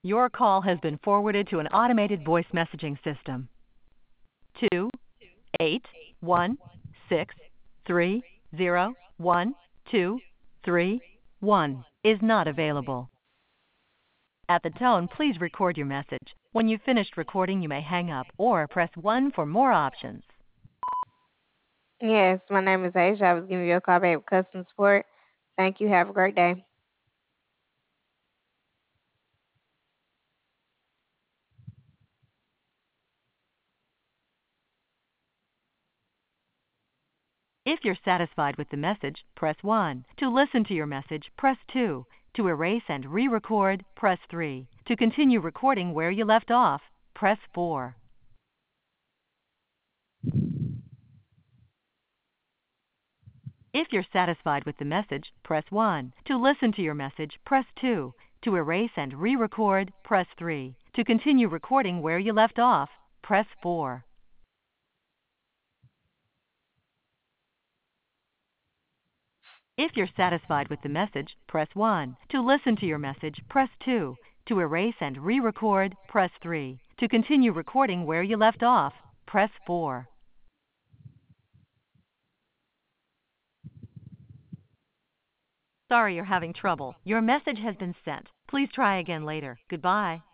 Your call has been forwarded to an automated voice messaging system. 28163012331 is not available. At the tone, please record your message. When you've finished recording, you may hang up or press 1 for more options. Yes, my name is Asia. I was giving you a call back with customer support. Thank you. Have a great day. If you're satisfied with the message, press 1. To listen to your message, press 2. To erase and re-record, press 3. To continue recording where you left off, press 4. If you're satisfied with the message, press 1. To listen to your message, press 2. To erase and re-record, press 3. To continue recording where you left off, press 4. If you're satisfied with the message, press 1. To listen to your message, press 2. To erase and re-record, press 3. To continue recording where you left off, press 4. Sorry you're having trouble. Your message has been sent. Please try again later. Goodbye.